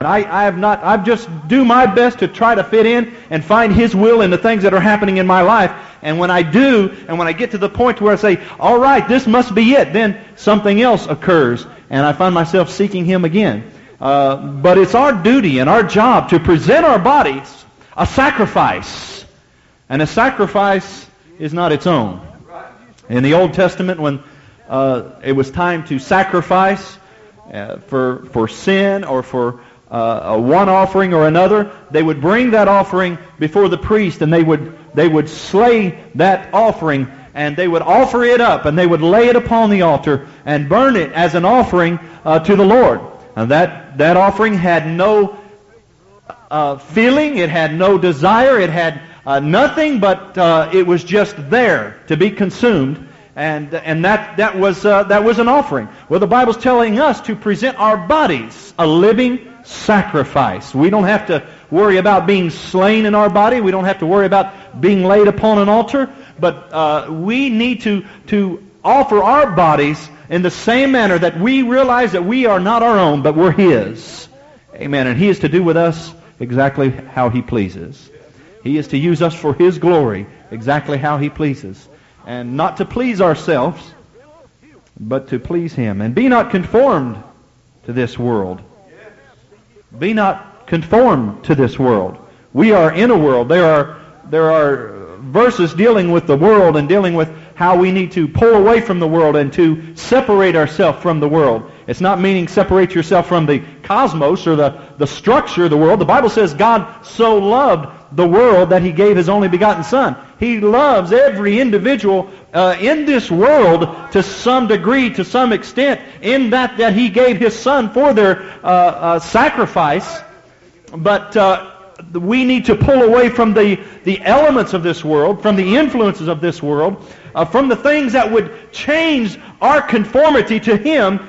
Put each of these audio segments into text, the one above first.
I've just do my best to try to fit in and find His will in the things that are happening in my life. And when I do, and when I get to the point where I say, all right, this must be it, then something else occurs, and I find myself seeking Him again. But it's our duty and our job to present our bodies a sacrifice. And a sacrifice is not its own. In the Old Testament, when it was time to sacrifice for sin or for one offering or another, they would bring that offering before the priest, and they would slay that offering, and they would offer it up, and they would lay it upon the altar and burn it as an offering to the Lord. And that offering had no feeling, it had no desire, it had nothing, but it was just there to be consumed. And that was an offering. Well, the Bible's telling us to present our bodies a living sacrifice. We don't have to worry about being slain in our body. We don't have to worry about being laid upon an altar. But we need to offer our bodies in the same manner that we realize that we are not our own, but we're His. Amen. And He is to do with us exactly how He pleases. He is to use us for His glory exactly how He pleases. And not to please ourselves, but to please Him. And be not conformed to this world. Be not conformed to this world. We are in a world. There are verses dealing with the world and dealing with how we need to pull away from the world and to separate ourselves from the world. It's not meaning separate yourself from the cosmos or the structure of the world. The Bible says God so loved the world that He gave His only begotten Son. He loves every individual in this world to some degree, to some extent, in that He gave His Son for their sacrifice. But we need to pull away from the elements of this world, from the influences of this world, from the things that would change our conformity to Him.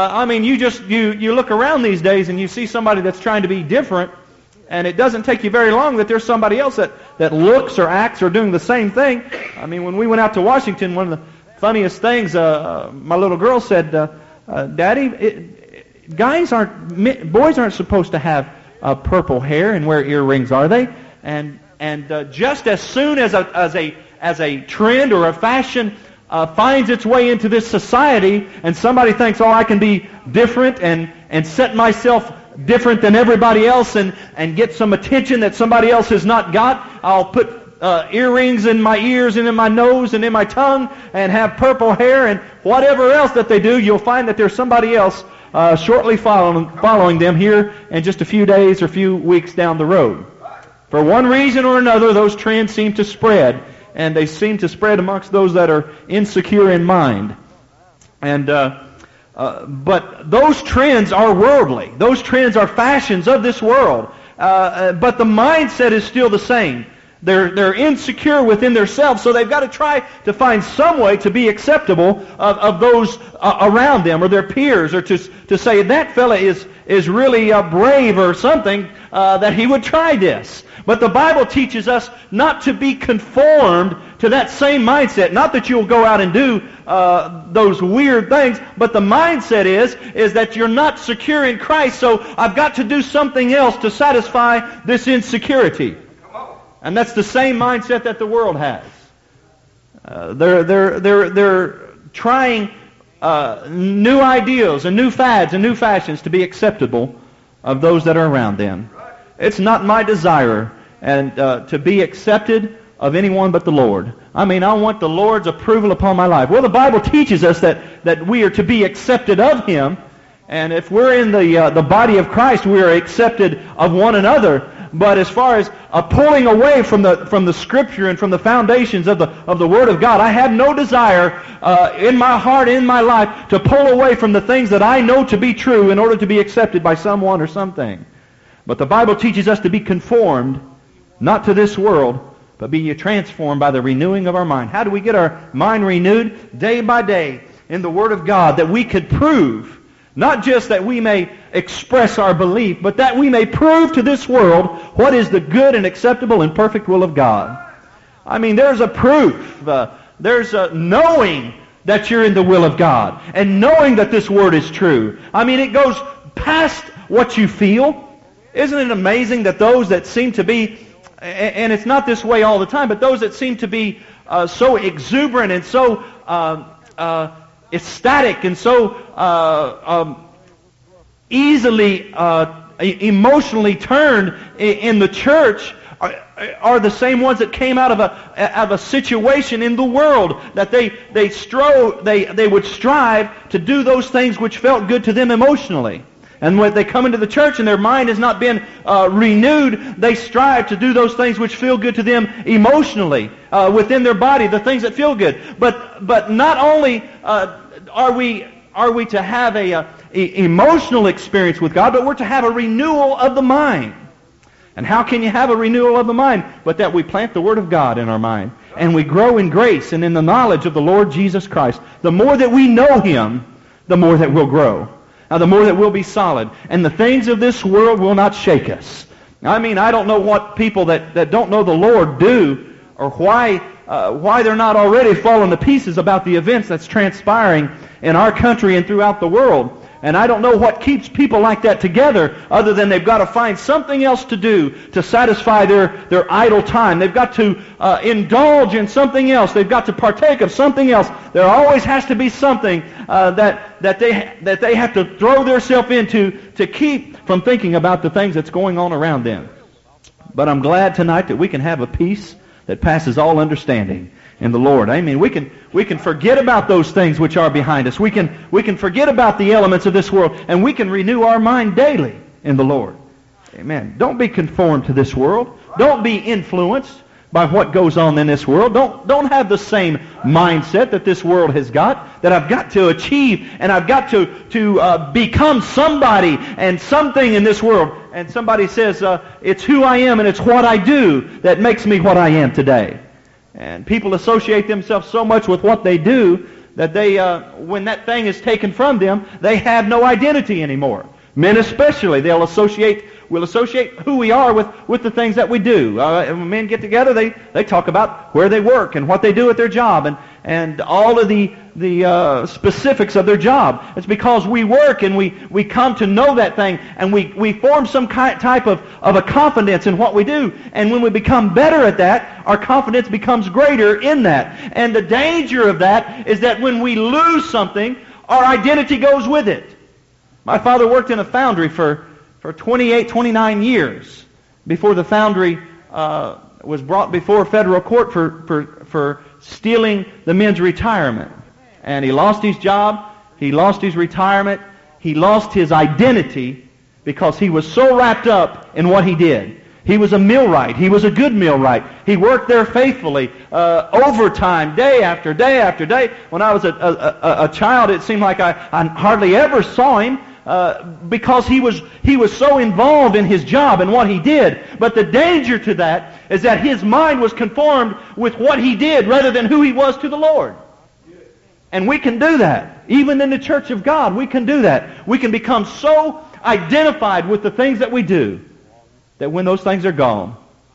You look around these days and you see somebody that's trying to be different, and it doesn't take you very long that there's somebody else that looks or acts or doing the same thing. I mean, when we went out to Washington, one of the funniest things, my little girl said, Daddy, boys aren't supposed to have purple hair and wear earrings, are they? And just as soon as a trend or a fashion finds its way into this society, and somebody thinks, I can be different and set myself different than everybody else and get some attention that somebody else has not got, I'll put earrings in my ears and in my nose and in my tongue and have purple hair and whatever else that they do, you'll find that there's somebody else shortly following them here in just a few days or few weeks down the road. For one reason or another, those trends seem to spread, and they seem to spread amongst those that are insecure in mind. But those trends are worldly. Those trends are fashions of this world. But the mindset is still the same. They're insecure within themselves, so they've got to try to find some way to be acceptable of those around them or their peers, or to say that fella is really brave or something, that he would try this. But the Bible teaches us not to be conformed to that same mindset. Not that you'll go out and do those weird things, but the mindset is that you're not secure in Christ, so I've got to do something else to satisfy this insecurity. And that's the same mindset that the world has. They're trying new ideals and new fads and new fashions to be acceptable of those that are around them. It's not my desire to be accepted of anyone but the Lord. I want the Lord's approval upon my life. Well, the Bible teaches us that we are to be accepted of Him, and if we're in the body of Christ, we are accepted of one another. But as far as pulling away from the Scripture and from the foundations of the Word of God, I have no desire in my heart, in my life, to pull away from the things that I know to be true in order to be accepted by someone or something. But the Bible teaches us to be conformed, not to this world, but be transformed by the renewing of our mind. How do we get our mind renewed? Day by day in the Word of God, that we could prove, not just that we may express our belief, but that we may prove to this world what is the good and acceptable and perfect will of God. There's a proof. There's a knowing that you're in the will of God and knowing that this Word is true. It goes past what you feel. Isn't it amazing that those that seem to be, and it's not this way all the time, but those that seem to be so exuberant and so ecstatic and so easily emotionally turned in the church are the same ones that came out of a situation in the world, that they would strive to do those things which felt good to them emotionally. And when they come into the church and their mind has not been renewed, they strive to do those things which feel good to them emotionally, within their body, the things that feel good. But not only are we to have a emotional experience with God, but we're to have a renewal of the mind. And how can you have a renewal of the mind? But that we plant the Word of God in our mind, and we grow in grace and in the knowledge of the Lord Jesus Christ. The more that we know Him, the more that we'll grow. Now, the more that we'll be solid. And the things of this world will not shake us. I mean, I don't know what people that don't know the Lord do, or why they're not already falling to pieces about the events that's transpiring in our country and throughout the world. And I don't know what keeps people like that together, other than they've got to find something else to do to satisfy their idle time. They've got to indulge in something else. They've got to partake of something else. There always has to be something that they have to throw themselves into to keep from thinking about the things that's going on around them. But I'm glad tonight that we can have a peace that passes all understanding in the Lord. Amen. We can forget about those things which are behind us. We can forget about the elements of this world, and we can renew our mind daily in the Lord. Amen. Don't be conformed to this world. Don't be influenced by what goes on in this world. Don't have the same mindset that this world has got, that I've got to achieve and I've got to become somebody and something in this world. And somebody says, it's who I am and it's what I do that makes me what I am today. And people associate themselves so much with what they do that they, when that thing is taken from them, they have no identity anymore. Men especially, we'll associate who we are with the things that we do. When men get together, they talk about where they work and what they do at their job and all of the specifics of their job. It's because we work and we come to know that thing, and we form some type of a confidence in what we do. And when we become better at that, our confidence becomes greater in that. And the danger of that is that when we lose something, our identity goes with it. My father worked in a foundry for 28, 29 years before the foundry was brought before federal court for stealing the men's retirement. And he lost his job, he lost his retirement, he lost his identity because he was so wrapped up in what he did. He was a millwright. He was a good millwright. He worked there faithfully, overtime, day after day after day. When I was a child, it seemed like I hardly ever saw him, because he was so involved in his job and what he did. But the danger to that is that his mind was conformed with what he did rather than who he was to the Lord. And we can do that. Even in the church of God, we can do that. We can become so identified with the things that we do that when those things are gone,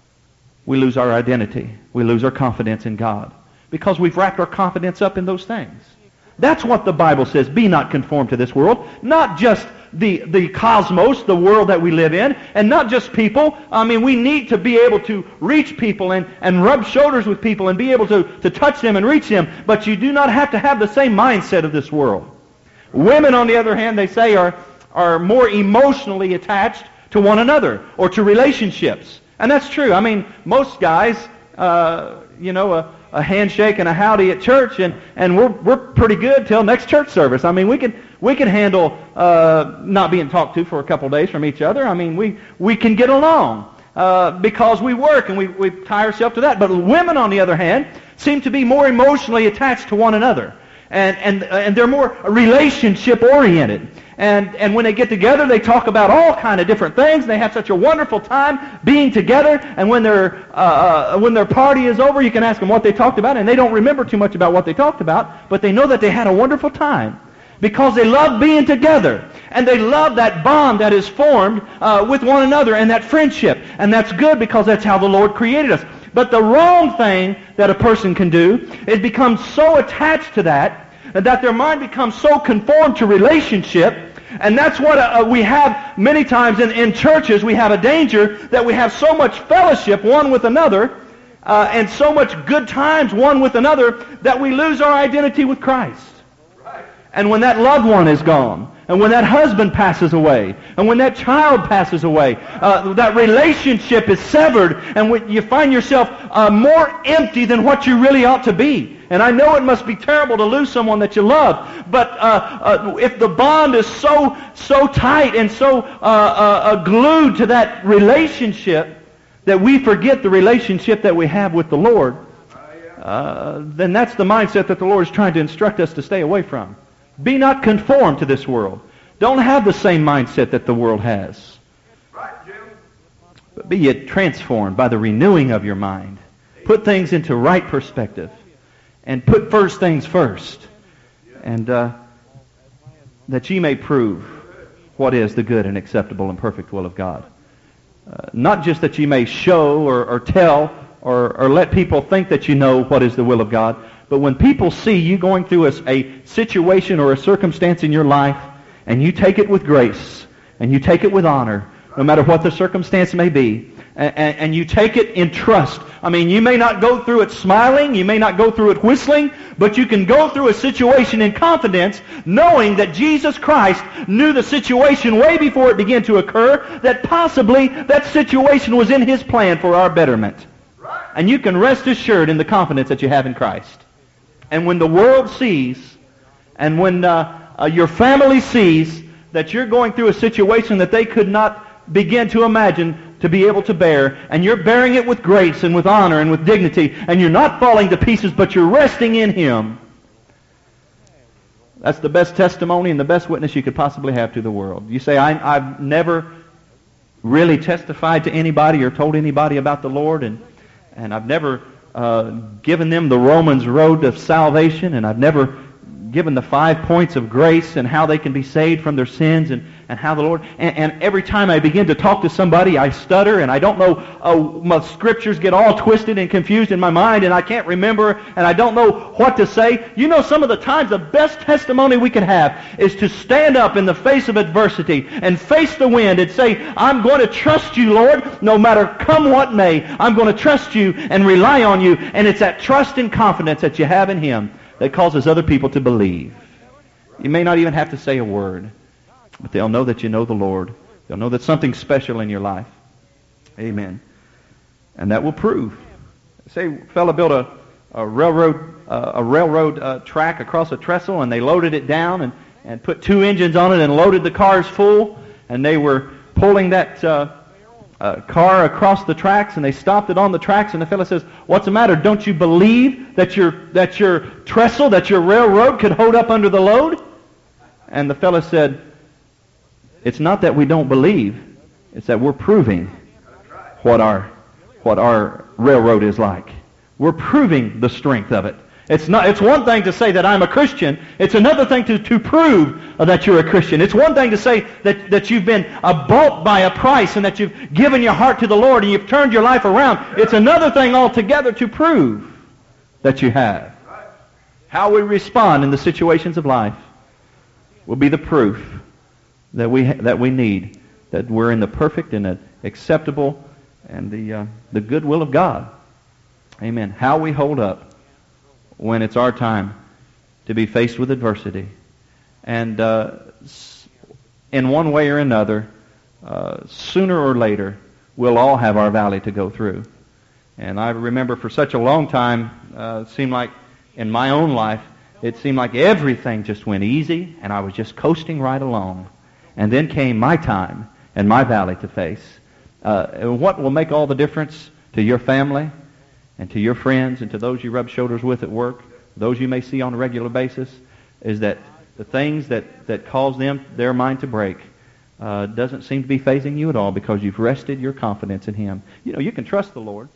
we lose our identity. We lose our confidence in God because we've wrapped our confidence up in those things. That's what the Bible says. Be not conformed to this world. Not just the cosmos, the world that we live in, and not just people. I mean, we need to be able to reach people and rub shoulders with people and be able to touch them and reach them. But you do not have to have the same mindset of this world. Women, on the other hand, they say are more emotionally attached to one another or to relationships. And that's true. I mean, most guys, a handshake and a howdy at church, and we're pretty good till next church service. I mean, we can handle not being talked to for a couple of days from each other. I mean, we can get along because we work and we tie ourselves to that. But women, on the other hand, seem to be more emotionally attached to one another, and they're more relationship oriented. And when they get together, they talk about all kind of different things. They have such a wonderful time being together. And when their party is over, you can ask them what they talked about, and they don't remember too much about what they talked about, but they know that they had a wonderful time because they love being together, and they love that bond that is formed with one another and that friendship. And that's good because that's how the Lord created us. But the wrong thing that a person can do is become so attached to that their mind becomes so conformed to relationship And that's what we have many times in churches. We have a danger that we have so much fellowship one with another and so much good times one with another that we lose our identity with Christ. And when that loved one is gone, and when that husband passes away, and when that child passes away, that relationship is severed, and you find yourself more empty than what you really ought to be. And I know it must be terrible to lose someone that you love, but if the bond is so tight and so glued to that relationship that we forget the relationship that we have with the Lord, then that's the mindset that the Lord is trying to instruct us to stay away from. Be not conformed to this world. Don't have the same mindset that the world has. But be ye transformed by the renewing of your mind. Put things into right perspective. And put first things first. And that ye may prove what is the good and acceptable and perfect will of God. Not just that ye may show or tell or let people think that you know what is the will of God, but when people see you going through a situation or a circumstance in your life, and you take it with grace, and you take it with honor, no matter what the circumstance may be, and you take it in trust. I mean, you may not go through it smiling, you may not go through it whistling, but you can go through a situation in confidence, knowing that Jesus Christ knew the situation way before it began to occur, that possibly that situation was in His plan for our betterment. And you can rest assured in the confidence that you have in Christ. And when the world sees, and when your family sees that you're going through a situation that they could not begin to imagine to be able to bear, and you're bearing it with grace and with honor and with dignity, and you're not falling to pieces, but you're resting in Him, that's the best testimony and the best witness you could possibly have to the world. You say, I've never really testified to anybody or told anybody about the Lord, and I've never given them the Romans road of salvation, and I've never given the 5 points of grace and how they can be saved from their sins and how the Lord... And every time I begin to talk to somebody, I stutter, and I don't know, my scriptures get all twisted and confused in my mind, and I can't remember, and I don't know what to say. You know, some of the times the best testimony we can have is to stand up in the face of adversity and face the wind and say, I'm going to trust you, Lord, no matter come what may. I'm going to trust you and rely on you, and it's that trust and confidence that you have in Him that causes other people to believe. You may not even have to say a word, but they'll know that you know the Lord. They'll know that something's special in your life. Amen. And that will prove. Say a fellow built a railroad track across a trestle, and they loaded it down and put 2 engines on it and loaded the cars full, and they were pulling that car across the tracks, and they stopped it on the tracks, and the fellow says, what's the matter? Don't you believe that your trestle, that your railroad could hold up under the load? And the fellow said, it's not that we don't believe, it's that we're proving what our railroad is like. We're proving the strength of it. It's one thing to say that I'm a Christian. It's another thing to prove that you're a Christian. It's one thing to say that you've been bought by a price and that you've given your heart to the Lord and you've turned your life around. It's another thing altogether to prove that you have. How we respond in the situations of life will be the proof that we need, that we're in the perfect and the acceptable and the good will of God. Amen. How we hold up when it's our time to be faced with adversity. And in one way or another, sooner or later, we'll all have our valley to go through. And I remember for such a long time, it seemed like in my own life, it seemed like everything just went easy, and I was just coasting right along. And then came my time and my valley to face. What will make all the difference to your family and to your friends and to those you rub shoulders with at work, those you may see on a regular basis, is that the things that cause their mind to break doesn't seem to be phasing you at all because you've rested your confidence in Him. You know, you can trust the Lord.